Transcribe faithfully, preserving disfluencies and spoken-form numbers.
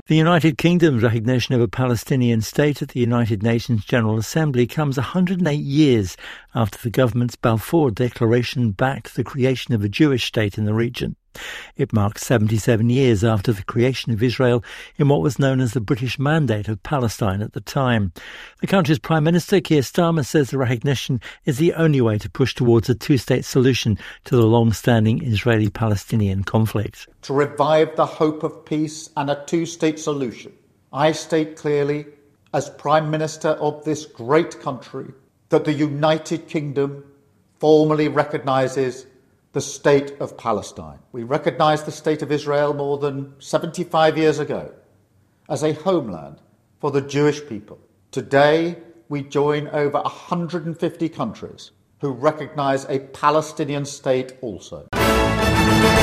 The United Kingdom's recognition of a Palestinian state at the United Nations General Assembly comes one hundred eight years after the government's Balfour Declaration backed the creation of a Jewish state in the region. It marks seventy-seven years after the creation of Israel in what was known as the British Mandate of Palestine at the time. The country's Prime Minister, Keir Starmer, says the recognition is the only way to push towards a two-state solution to the long-standing Israeli-Palestinian conflict. To revive the hope of peace and a two-state solution, I state clearly, as Prime Minister of this great country, that the United Kingdom formally recognises the state of Palestine. We recognised the state of Israel more than seventy-five years ago as a homeland for the Jewish people. Today, we join over one hundred fifty countries who recognise a Palestinian state also.